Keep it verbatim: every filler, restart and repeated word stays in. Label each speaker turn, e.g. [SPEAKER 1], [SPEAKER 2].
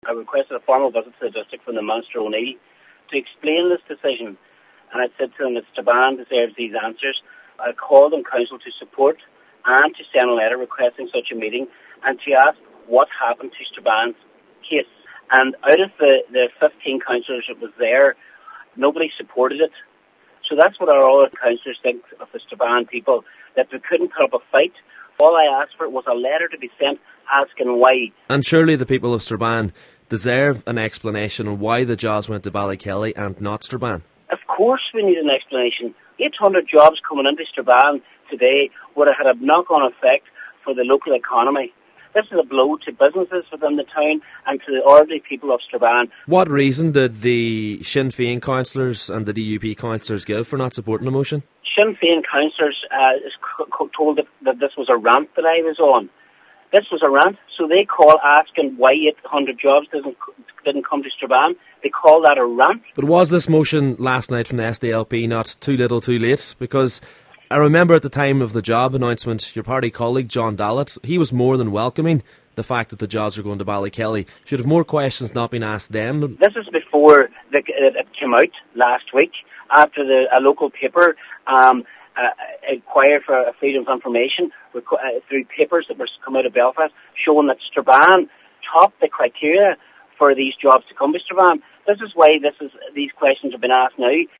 [SPEAKER 1] I requested a formal visit to the district from the Minister O'Neill to explain this decision. And I said to them that Strabane deserves these answers. I called on council to support and to send a letter requesting such a meeting and to ask what happened to Strabane's case. And out of the, the fifteen councillors that was there, nobody supported it. So that's what our other councillors think of the Strabane people, that we couldn't put up a fight. All I asked for was a letter to be sent asking why.
[SPEAKER 2] And surely the people of Strabane deserve an explanation on why the jobs went to Ballykelly and not Strabane.
[SPEAKER 1] Of course we need an explanation. eight hundred jobs coming into Strabane today would have had a knock-on effect for the local economy. This is a blow to businesses within the town and to the ordinary people of Strabane.
[SPEAKER 2] What reason did the Sinn Féin councillors and the D U P councillors give for not supporting the motion?
[SPEAKER 1] Sinn Féin councillors uh, is c- told that, that this was a rant that I was on. This was a rant, so they call asking why eight hundred jobs didn't didn't come to Strabane. They call that a rant.
[SPEAKER 2] But was this motion last night from the S D L P not too little too late? Because I remember at the time of the job announcement, your party colleague John Dallett, he was more than welcoming the fact that the jobs were going to Ballykelly. Should have more questions not been asked then?
[SPEAKER 1] This is before the, it came out last week, after the a local paper um, uh, inquired for a freedom of information uh, through papers that were come out of Belfast, showing that Strabane topped the criteria for these jobs to come to Strabane. This is why this is these questions have been asked now.